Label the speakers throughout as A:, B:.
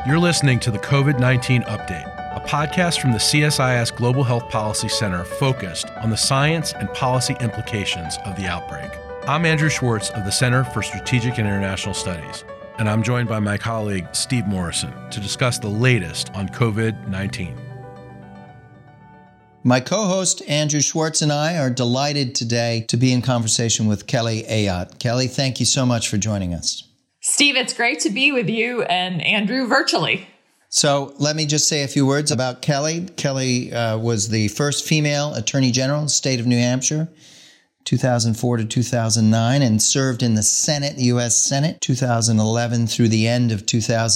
A: You're listening to the COVID-19 Update, a podcast from the CSIS Global Health Policy Center focused on the science and policy implications of the outbreak. I'm Andrew Schwartz of the Center for Strategic and International Studies, and I'm joined by my colleague Steve Morrison to discuss the latest on COVID-19.
B: My co-host Andrew Schwartz and I are delighted today to be in conversation with Kelly Ayotte. Kelly, thank you so much for joining us.
C: Steve, it's great to be with you and Andrew virtually.
B: So let me just say a few words about Kelly. Kelly was the first female Attorney General in the state of New Hampshire, 2004 to 2009, and served in the Senate, U.S. Senate, 2011 through the end of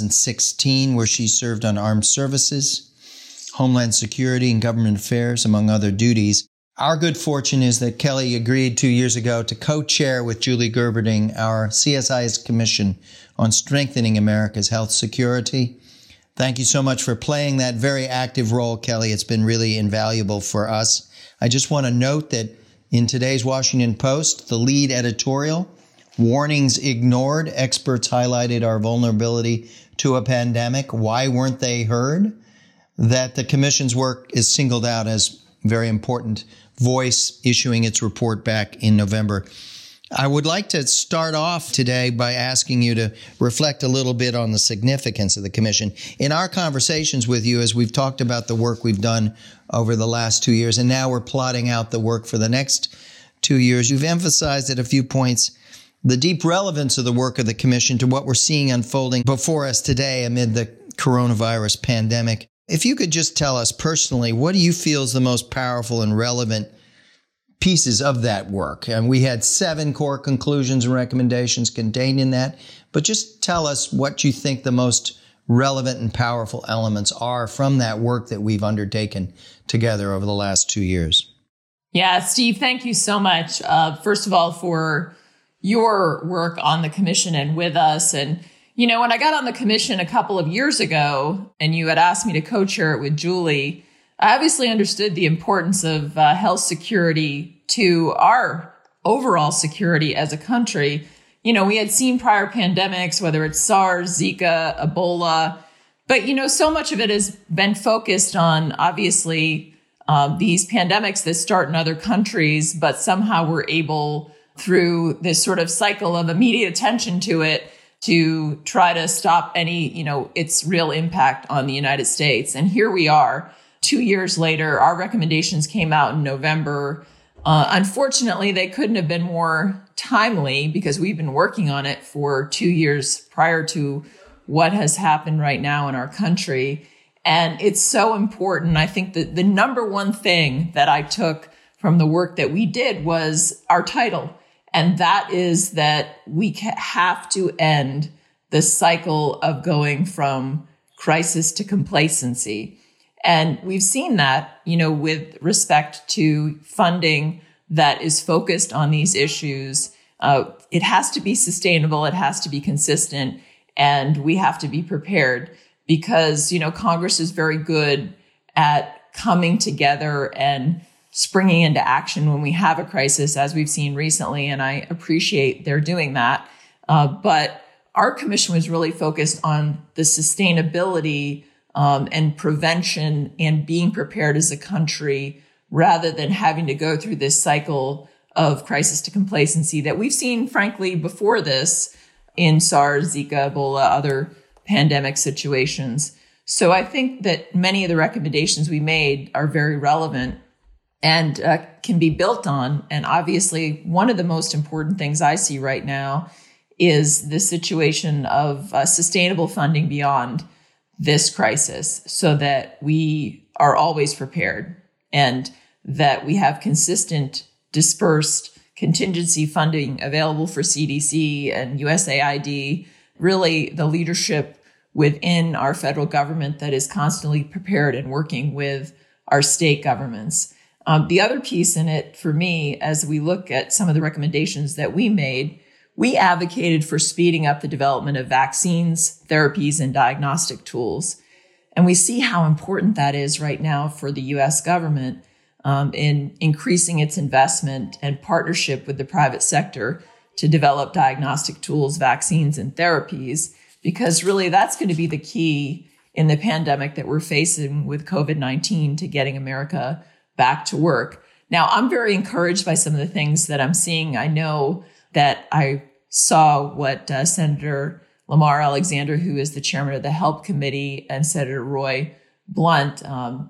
B: 2016, where she served on armed services, Homeland Security, and government affairs, among other duties. Our good fortune is that Kelly agreed 2 years ago to co-chair with Julie Gerberding our CSIS Commission on Strengthening America's Health Security. Thank you so much for playing that very active role, Kelly. It's been really invaluable for us. I just want to note that in today's Washington Post, the lead editorial, Warnings Ignored, experts highlighted our vulnerability to a pandemic. Why weren't they heard? That the commission's work is singled out as very important voice, issuing its report back in November. I would like to start off today by asking you to reflect a little bit on the significance of the commission. In our conversations with you, as we've talked about the work we've done over the last 2 years, and now we're plotting out the work for the next 2 years, you've emphasized at a few points the deep relevance of the work of the commission to what we're seeing unfolding before us today amid the coronavirus pandemic. If you could just tell us personally, what do you feel is the most powerful and relevant pieces of that work? And we had 7 core conclusions and recommendations contained in that, but just tell us what you think the most relevant and powerful elements are from that work that we've undertaken together over the last 2 years.
C: Yeah, Steve, thank you so much. First of all, for your work on the commission and with us. And you know, when I got on the commission a couple of years ago and you had asked me to co-chair it with Julie, I obviously understood the importance of health security to our overall security as a country. You know, we had seen prior pandemics, whether it's SARS, Zika, Ebola, but, you know, so much of it has been focused on, obviously, these pandemics that start in other countries, but somehow we're able, through this sort of cycle of immediate attention to it, to try to stop any, you know, its real impact on the United States. And here we are, 2 years later. Our recommendations came out in November. Unfortunately, they couldn't have been more timely because we've been working on it for 2 years prior to what has happened right now in our country. And it's so important. I think that the number one thing that I took from the work that we did was our title. And that is that we have to end the cycle of going from crisis to complacency. And we've seen that, you know, with respect to funding that is focused on these issues. It has to be sustainable. It has to be consistent. And we have to be prepared because, you know, Congress is very good at coming together and springing into action when we have a crisis, as we've seen recently, and I appreciate they're doing that. But our commission was really focused on the sustainability and prevention and being prepared as a country rather than having to go through this cycle of crisis to complacency that we've seen, frankly, before this in SARS, Zika, Ebola, other pandemic situations. So I think that many of the recommendations we made are very relevant and can be built on. And obviously, one of the most important things I see right now is the situation of sustainable funding beyond this crisis so that we are always prepared and that we have consistent, dispersed contingency funding available for CDC and USAID, really the leadership within our federal government that is constantly prepared and working with our state governments. The other piece in it for me, as we look at some of the recommendations that we made, we advocated for speeding up the development of vaccines, therapies, and diagnostic tools. And we see how important that is right now for the U.S. government in increasing its investment and partnership with the private sector to develop diagnostic tools, vaccines, and therapies because really that's going to be the key in the pandemic that we're facing with COVID-19 to getting America back to work. Now, I'm very encouraged by some of the things that I'm seeing. I know that I saw what Senator Lamar Alexander, who is the chairman of the HELP Committee, and Senator Roy Blunt,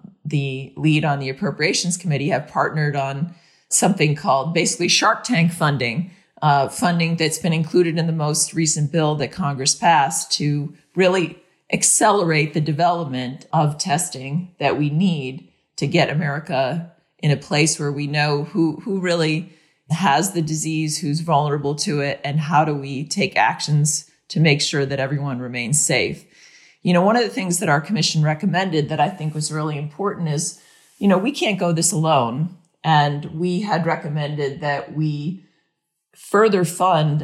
C: the lead on the Appropriations Committee, have partnered on something called basically Shark Tank funding, funding that's been included in the most recent bill that Congress passed to really accelerate the development of testing that we need to get America in a place where we know who really has the disease, who's vulnerable to it, and how do we take actions to make sure that everyone remains safe. One of the things that our commission recommended that I think was really important is, we can't go this alone. And we had recommended that we further fund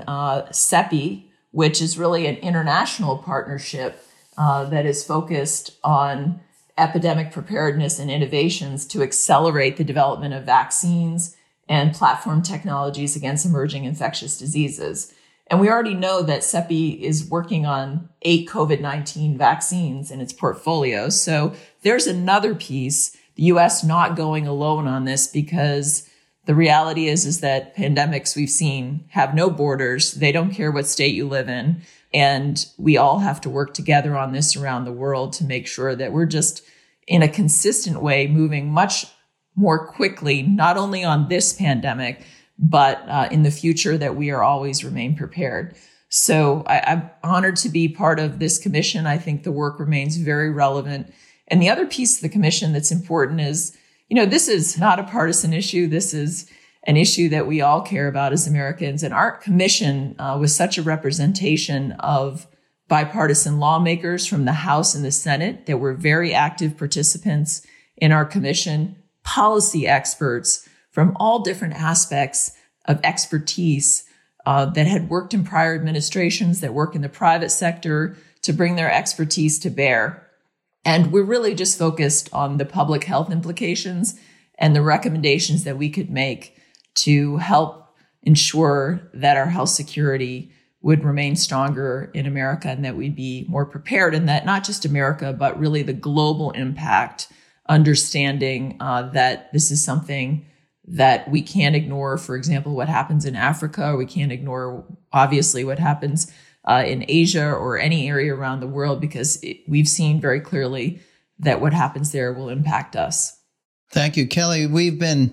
C: CEPI, which is really an international partnership that is focused on epidemic preparedness and innovations to accelerate the development of vaccines and platform technologies against emerging infectious diseases. And we already know that CEPI is working on 8 COVID-19 vaccines in its portfolio. So there's another piece, the U.S. not going alone on this, because the reality is that pandemics we've seen have no borders. They don't care what state you live in. And we all have to work together on this around the world to make sure that we're just in a consistent way moving much more quickly, not only on this pandemic, but in the future, that we are always remain prepared. So I'm honored to be part of this commission. I think the work remains very relevant. And the other piece of the commission that's important is, this is not a partisan issue. This is an issue that we all care about as Americans. And our commission was such a representation of bipartisan lawmakers from the House and the Senate that were very active participants in our commission, policy experts from all different aspects of expertise that had worked in prior administrations, that work in the private sector, to bring their expertise to bear. And we're really just focused on the public health implications and the recommendations that we could make to help ensure that our health security would remain stronger in America and that we'd be more prepared, and that not just America, but really the global impact, understanding that this is something that we can't ignore. For example, what happens in Africa, or we can't ignore, obviously, what happens in Asia or any area around the world, because we've seen very clearly that what happens there will impact us.
B: Thank you, Kelly. We've been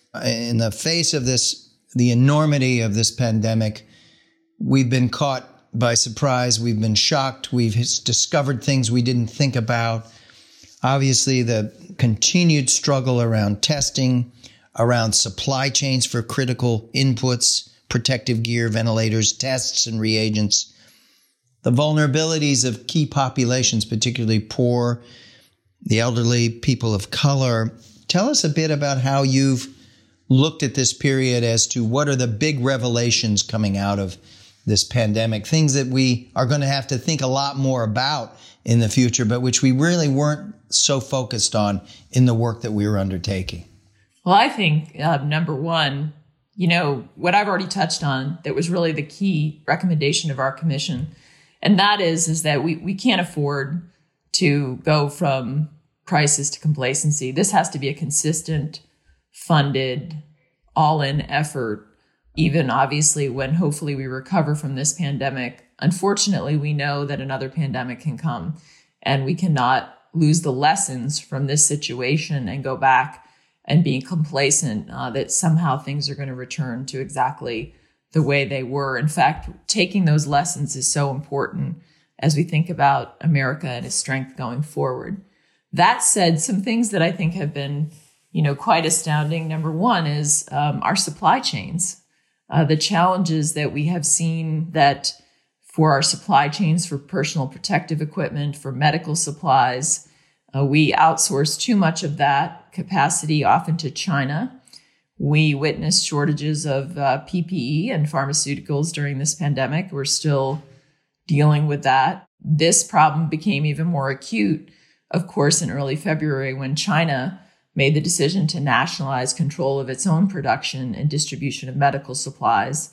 B: in the face of this, the enormity of this pandemic. We've been caught by surprise. We've been shocked. We've discovered things we didn't think about. Obviously, the continued struggle around testing, around supply chains for critical inputs, protective gear, ventilators, tests, and reagents. The vulnerabilities of key populations, particularly poor, the elderly, people of color. Tell us a bit about how you've looked at this period as to what are the big revelations coming out of this pandemic, things that we are going to have to think a lot more about in the future, but which we really weren't so focused on in the work that we were undertaking.
C: Well, I think, number one, what I've already touched on, that was really the key recommendation of our commission. And that is that we can't afford to go from crisis to complacency. This has to be a consistent, funded, all-in effort, even obviously when hopefully we recover from this pandemic. Unfortunately, we know that another pandemic can come, and we cannot lose the lessons from this situation and go back and being complacent that somehow things are going to return to exactly the way they were. In fact, taking those lessons is so important as we think about America and its strength going forward. That said, some things that I think have been, quite astounding. Number one is our supply chains, the challenges that we have seen that for our supply chains, for personal protective equipment, for medical supplies, we outsource too much of that capacity often to China. We witnessed shortages of PPE and pharmaceuticals during this pandemic. We're still dealing with that. This problem became even more acute, of course, in early February when China made the decision to nationalize control of its own production and distribution of medical supplies.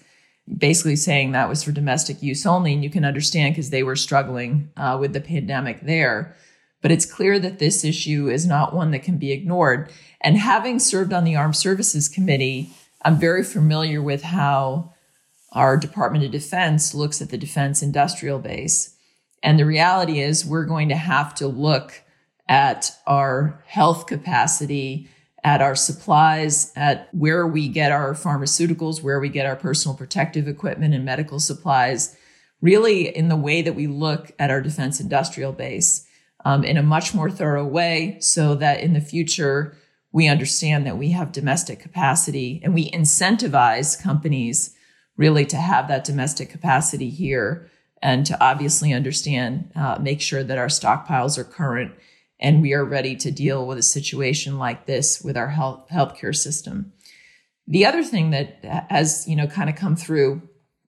C: basically saying that was for domestic use only. And you can understand because they were struggling with the pandemic there. But it's clear that this issue is not one that can be ignored. And having served on the Armed Services Committee, I'm very familiar with how our Department of Defense looks at the defense industrial base. And the reality is we're going to have to look at our health capacity, at our supplies, at where we get our pharmaceuticals, where we get our personal protective equipment and medical supplies, really in the way that we look at our defense industrial base in a much more thorough way, so that in the future, we understand that we have domestic capacity and we incentivize companies really to have that domestic capacity here and to obviously understand, make sure that our stockpiles are current and we are ready to deal with a situation like this with our healthcare system. The other thing that has, kind of come through,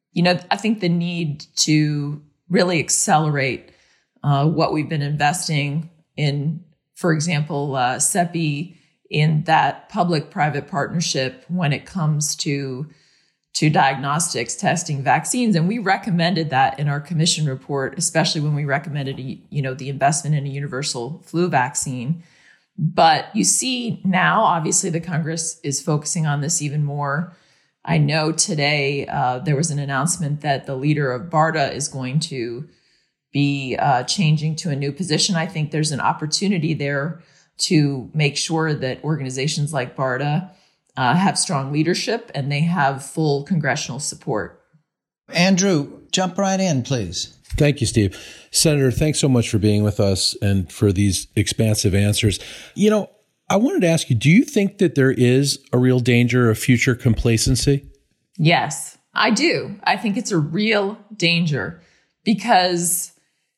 C: I think the need to really accelerate what we've been investing in, for example, CEPI, in that public-private partnership when it comes to diagnostics, testing, vaccines. And we recommended that in our commission report, especially when we recommended, the investment in a universal flu vaccine. But you see now, obviously, the Congress is focusing on this even more. I know today there was an announcement that the leader of BARDA is going to be changing to a new position. I think there's an opportunity there to make sure that organizations like BARDA have strong leadership and they have full congressional support.
B: Andrew, jump right in, please.
A: Thank you, Steve. Senator, thanks so much for being with us and for these expansive answers. I wanted to ask you, do you think that there is a real danger of future complacency?
C: Yes, I do. I think it's a real danger because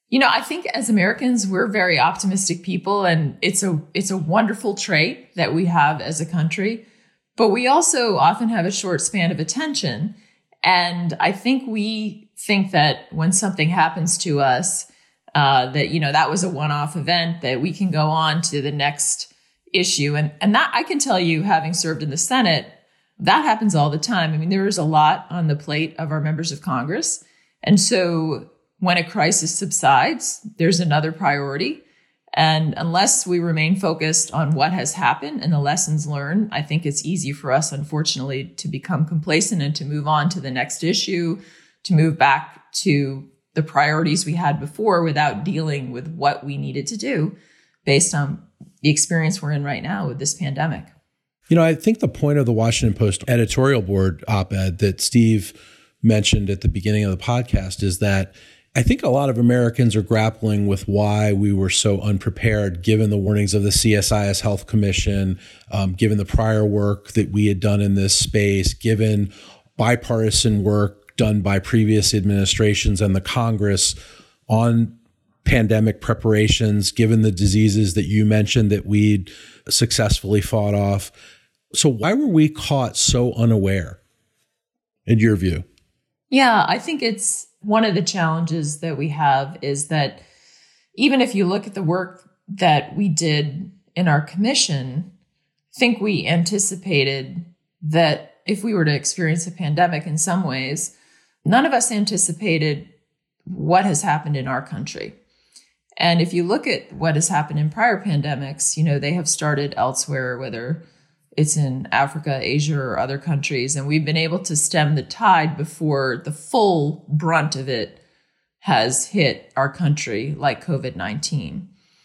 C: I think as Americans, we're very optimistic people, and it's a wonderful trait that we have as a country. But we also often have a short span of attention. And I think we think that when something happens to us, that was a one-off event, that we can go on to the next issue. And that I can tell you, having served in the Senate, that happens all the time. I mean, there is a lot on the plate of our members of Congress. And so when a crisis subsides, there's another priority. And unless we remain focused on what has happened and the lessons learned, I think it's easy for us, unfortunately, to become complacent and to move on to the next issue, to move back to the priorities we had before without dealing with what we needed to do based on the experience we're in right now with this pandemic.
A: I think the point of the Washington Post editorial board op-ed that Steve mentioned at the beginning of the podcast is that I think a lot of Americans are grappling with why we were so unprepared, given the warnings of the CSIS Health Commission, given the prior work that we had done in this space, given bipartisan work done by previous administrations and the Congress on pandemic preparations, given the diseases that you mentioned that we'd successfully fought off. So why were we caught so unaware, in your view?
C: Yeah, I think it's one of the challenges that we have is that even if you look at the work that we did in our commission, I think we anticipated that if we were to experience a pandemic in some ways, none of us anticipated what has happened in our country. And if you look at what has happened in prior pandemics, they have started elsewhere, whether it's in Africa, Asia, or other countries. And we've been able to stem the tide before the full brunt of it has hit our country, like COVID-19.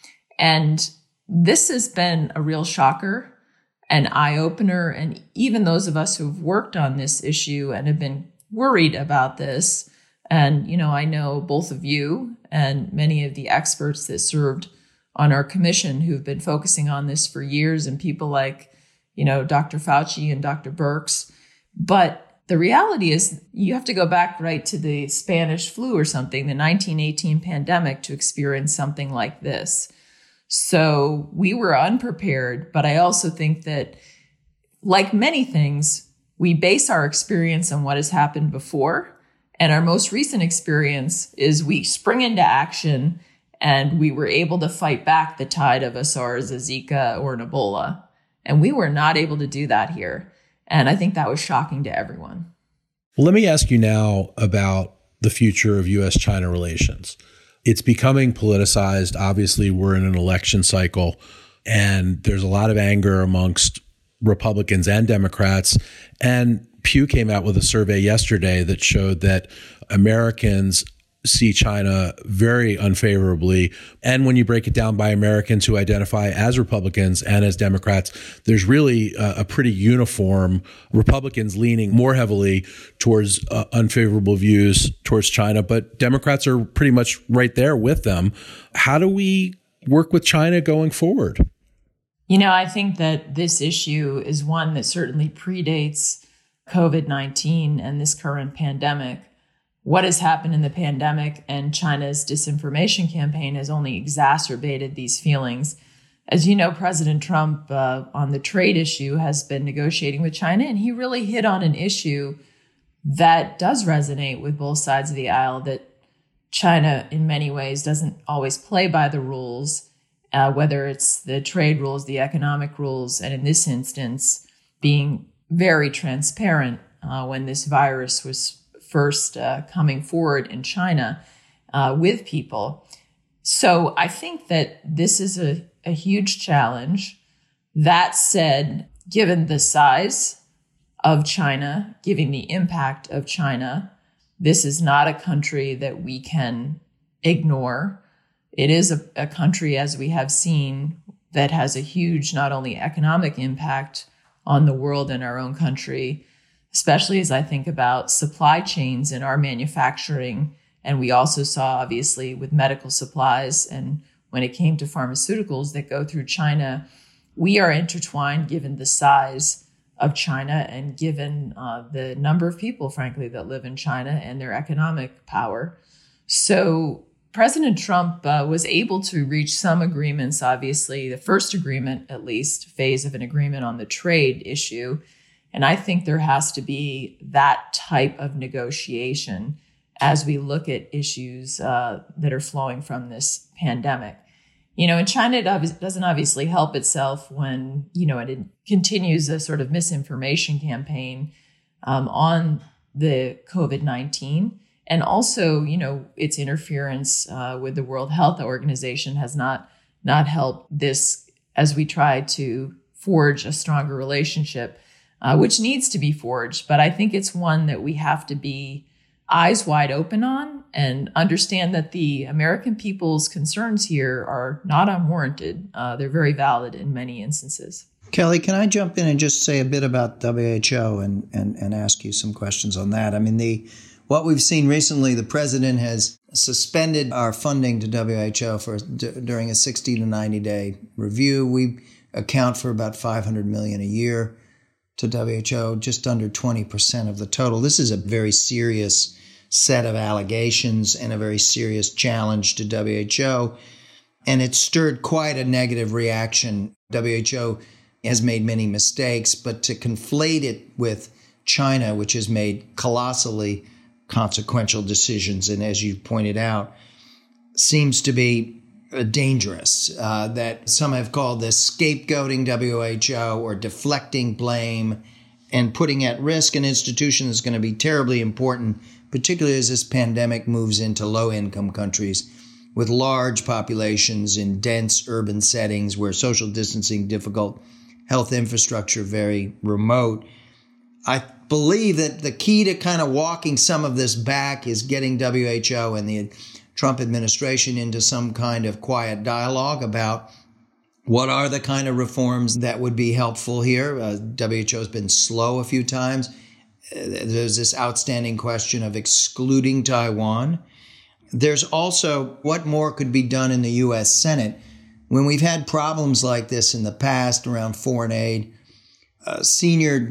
C: And this has been a real shocker, an eye-opener. And even those of us who've worked on this issue and have been worried about this, and, I know both of you and many of the experts that served on our commission who've been focusing on this for years, and people like Dr. Fauci and Dr. Birx. But the reality is you have to go back right to the Spanish flu or something, the 1918 pandemic, to experience something like this. So we were unprepared, but I also think that, like many things, we base our experience on what has happened before. And our most recent experience is we spring into action and we were able to fight back the tide of a SARS, a Zika, or an Ebola. And we were not able to do that here. And I think that was shocking to everyone.
A: Well, let me ask you now about the future of U.S.-China relations. It's becoming politicized. Obviously, we're in an election cycle, and there's a lot of anger amongst Republicans and Democrats. And Pew came out with a survey yesterday that showed that Americans see China very unfavorably. And when you break it down by Americans who identify as Republicans and as Democrats, there's really a pretty uniform Republicans leaning more heavily towards unfavorable views towards China, but Democrats are pretty much right there with them. How do we work with China going forward?
C: You know, I think that this issue is one that certainly predates COVID-19 and this current pandemic. What has happened in the pandemic and China's disinformation campaign has only exacerbated these feelings. As you know, President Trump on the trade issue has been negotiating with China, and he really hit on an issue that does resonate with both sides of the aisle, that China in many ways doesn't always play by the rules, whether it's the trade rules, the economic rules, and in this instance, being very transparent when this virus was first coming forward in China with people. So I think that this is a huge challenge. That said, given the size of China, given the impact of China, this is not a country that we can ignore. It is a country, as we have seen, that has a huge not only economic impact on the world and our own country, especially as I think about supply chains in our manufacturing. And we also saw, obviously, with medical supplies and when it came to pharmaceuticals that go through China, we are intertwined given the size of China and given the number of people, frankly, that live in China and their economic power. So President Trump was able to reach some agreements, obviously, the first agreement, at least, phase of an agreement on the trade issue. And I think there has to be that type of negotiation as we look at issues that are flowing from this pandemic. You know, and China doesn't obviously help itself when, it continues a sort of misinformation campaign on the COVID-19. And also, its interference with the World Health Organization has not helped this as we try to forge a stronger relationship, which needs to be forged. But I think it's one that we have to be eyes wide open on and understand that the American people's concerns here are not unwarranted. They're very valid in many instances.
B: Kelly, can I jump in and just say a bit about WHO and ask you some questions on that? I mean, what we've seen recently, the president has suspended our funding to WHO during a 60 to 90 day review. We account for about $500 million a year to WHO, just under 20% of the total. This is a very serious set of allegations and a very serious challenge to WHO. And it stirred quite a negative reaction. WHO has made many mistakes, but to conflate it with China, which has made colossally consequential decisions, and as you pointed out, seems to be dangerous, that some have called this scapegoating WHO or deflecting blame and putting at risk an institution that's going to be terribly important, particularly as this pandemic moves into low-income countries with large populations in dense urban settings where social distancing difficult, health infrastructure very remote. I believe that the key to kind of walking some of this back is getting WHO and the Trump administration into some kind of quiet dialogue about what are the kind of reforms that would be helpful here. WHO has been slow a few times. There's this outstanding question of excluding Taiwan. There's also what more could be done in the U.S. Senate. When we've had problems like this in the past around foreign aid, senior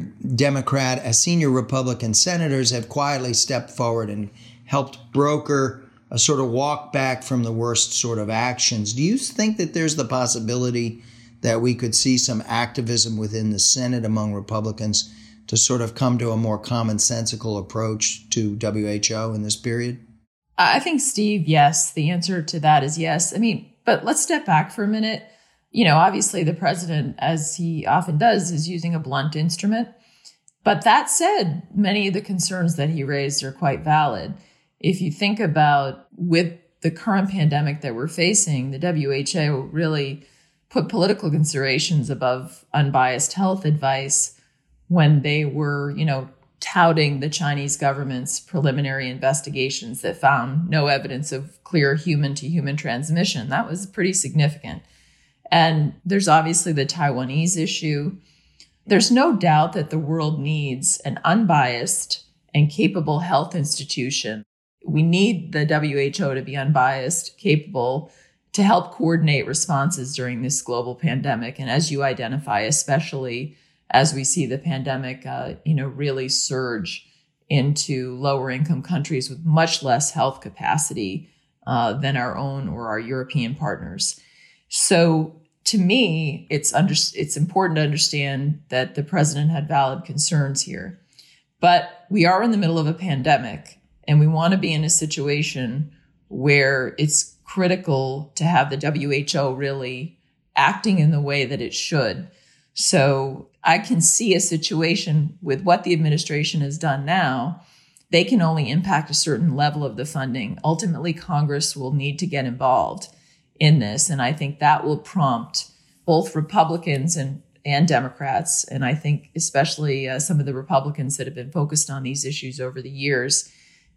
B: Republican senators have quietly stepped forward and helped broker a sort of walk back from the worst sort of actions. Do you think that there's the possibility that we could see some activism within the Senate among Republicans to sort of come to a more commonsensical approach to WHO in this period?
C: I think, Steve, yes. The answer to that is yes. I mean, but let's step back for a minute. Obviously the president, as he often does, is using a blunt instrument. But that said, many of the concerns that he raised are quite valid. If you think about with the current pandemic that we're facing, the WHO really put political considerations above unbiased health advice when they were, touting the Chinese government's preliminary investigations that found no evidence of clear human-to-human transmission. That was pretty significant. And there's obviously the Taiwanese issue. There's no doubt that the world needs an unbiased and capable health institution. We need the WHO to be unbiased, capable, to help coordinate responses during this global pandemic. And as you identify, especially as we see the pandemic, really surge into lower income countries with much less health capacity than our own or our European partners. So to me, it's important to understand that the president had valid concerns here. But we are in the middle of a pandemic, and we want to be in a situation where it's critical to have the WHO really acting in the way that it should. So I can see a situation with what the administration has done now. They can only impact a certain level of the funding. Ultimately, Congress will need to get involved in this. And I think that will prompt both Republicans and Democrats, and I think especially some of the Republicans that have been focused on these issues over the years,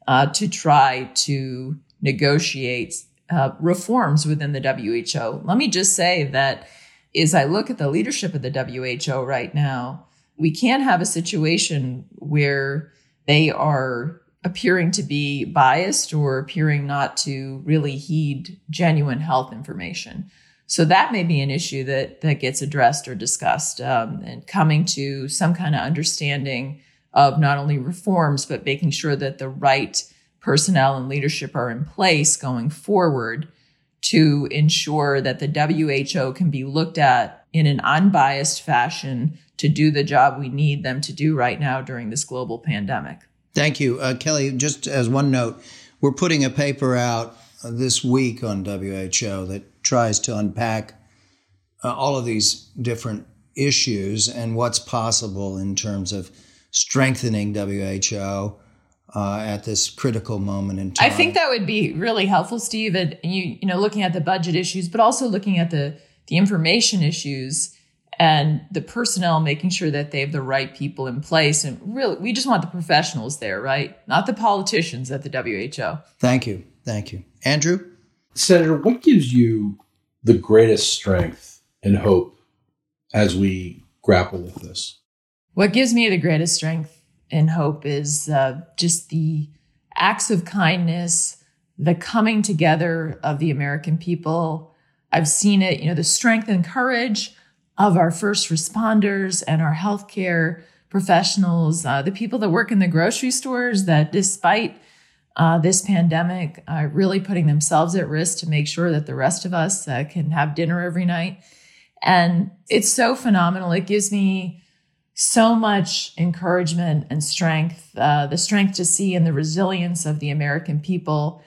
C: to try to negotiate reforms within the WHO. Let me just say that as I look at the leadership of the WHO right now, we can't have a situation where they are appearing to be biased or appearing not to really heed genuine health information. So that may be an issue that gets addressed or discussed, and coming to some kind of understanding of not only reforms, but making sure that the right personnel and leadership are in place going forward to ensure that the WHO can be looked at in an unbiased fashion to do the job we need them to do right now during this global pandemic.
B: Thank you. Kelly, just as one note, we're putting a paper out this week on WHO that tries to unpack all of these different issues and what's possible in terms of strengthening WHO at this critical moment in time.
C: I think that would be really helpful, Steve. And looking at the budget issues, but also looking at the information issues and the personnel, making sure that they have the right people in place. And really, we just want the professionals there, right? Not the politicians at the WHO.
B: Thank you. Thank you. Andrew?
A: Senator, what gives you the greatest strength and hope as we grapple with this?
C: What gives me the greatest strength and hope is just the acts of kindness, the coming together of the American people. I've seen it, the strength and courage of our first responders and our healthcare professionals, the people that work in the grocery stores that despite this pandemic are really putting themselves at risk to make sure that the rest of us can have dinner every night. And it's so phenomenal. It gives me so much encouragement and strength, the strength to see and the resilience of the American people.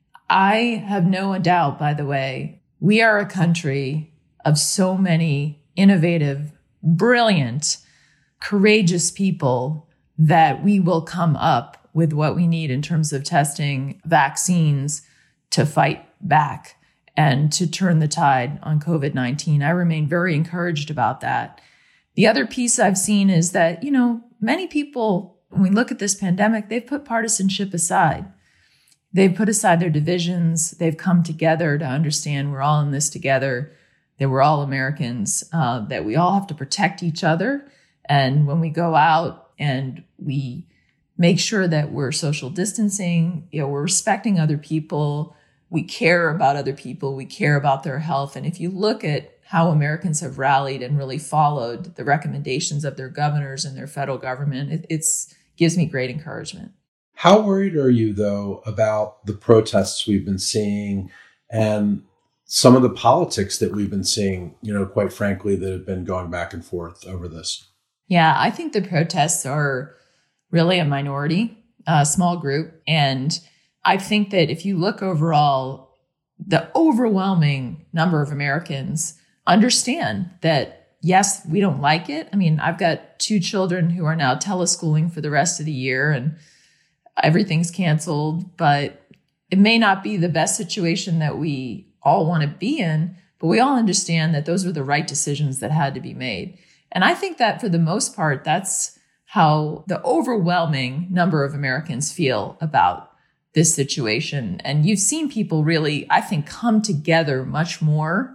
C: I have no doubt, by the way, we are a country of so many innovative, brilliant, courageous people that we will come up with what we need in terms of testing, vaccines to fight back and to turn the tide on COVID-19. I remain very encouraged about that. The other piece I've seen is that, many people, when we look at this pandemic, they've put partisanship aside. They've put aside their divisions. They've come together to understand we're all in this together, that we're all Americans, that we all have to protect each other. And when we go out and we make sure that we're social distancing, we're respecting other people, we care about other people, we care about their health. And if you look at how Americans have rallied and really followed the recommendations of their governors and their federal government, it gives me great encouragement.
A: How worried are you, though, about the protests we've been seeing and some of the politics that we've been seeing, quite frankly, that have been going back and forth over this?
C: Yeah, I think the protests are really a minority, a small group. And I think that if you look overall, the overwhelming number of Americans understand that yes, we don't like it. I mean, I've got 2 children who are now teleschooling for the rest of the year and everything's canceled, but it may not be the best situation that we all want to be in, but we all understand that those were the right decisions that had to be made. And I think that for the most part, that's how the overwhelming number of Americans feel about this situation. And you've seen people really, I think, come together much more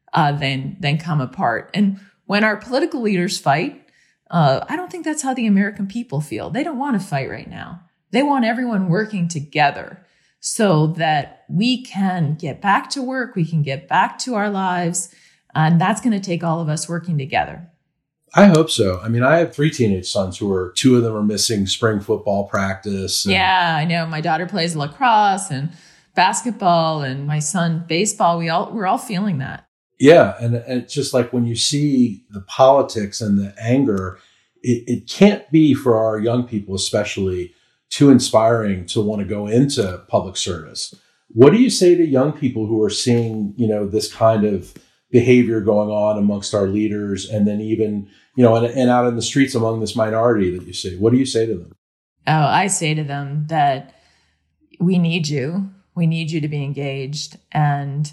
C: than come apart. And when our political leaders fight, I don't think that's how the American people feel. They don't want to fight right now. They want everyone working together so that we can get back to work, we can get back to our lives, and that's going to take all of us working together.
A: I hope so. I mean, I have 3 teenage sons who 2 of them are missing spring football practice.
C: Yeah, I know. My daughter plays lacrosse and basketball, and my son baseball. We're all feeling that.
A: Yeah, and it's just like when you see the politics and the anger, it can't be for our young people, especially, too inspiring to want to go into public service. What do you say to young people who are seeing, this kind of behavior going on amongst our leaders, and then even, and out in the streets among this minority that you see? What do you say to them?
C: Oh, I say to them that we need you. We need you to be engaged, and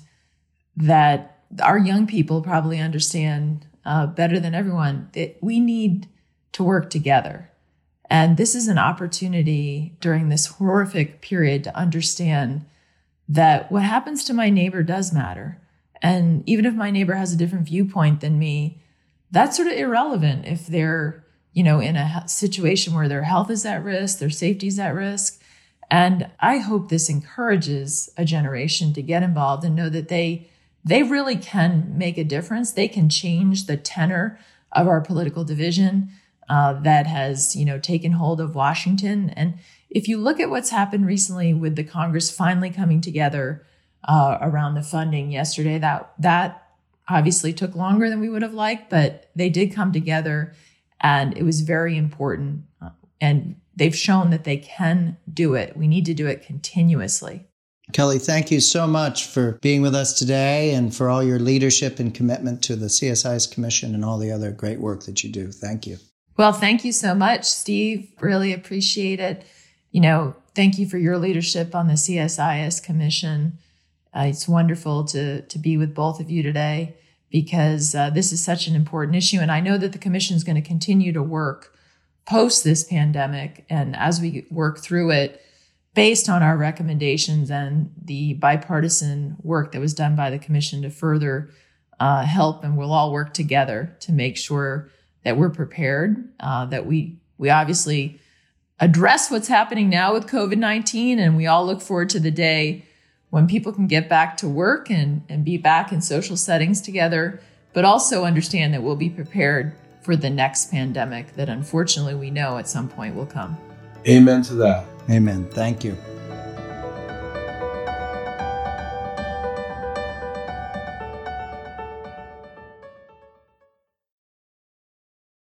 C: that our young people probably understand better than everyone that we need to work together. And this is an opportunity during this horrific period to understand that what happens to my neighbor does matter. And even if my neighbor has a different viewpoint than me, that's sort of irrelevant if they're, in a situation where their health is at risk, their safety is at risk. And I hope this encourages a generation to get involved and know that they really can make a difference. They can change the tenor of our political division that has, taken hold of Washington. And if you look at what's happened recently with the Congress finally coming together around the funding yesterday, that obviously took longer than we would have liked, but they did come together, and it was very important. And they've shown that they can do it. We need to do it continuously.
B: Kelly, thank you so much for being with us today and for all your leadership and commitment to the CSIS Commission and all the other great work that you do. Thank you.
C: Well, thank you so much, Steve. Really appreciate it. Thank you for your leadership on the CSIS Commission. It's wonderful to be with both of you today because this is such an important issue. And I know that the commission is going to continue to work post this pandemic. And as we work through it, based on our recommendations and the bipartisan work that was done by the commission to further help, and we'll all work together to make sure that we're prepared, that we obviously address what's happening now with COVID-19, and we all look forward to the day when people can get back to work and be back in social settings together, but also understand that we'll be prepared for the next pandemic that unfortunately we know at some point will come.
A: Amen to that.
B: Amen. Thank you.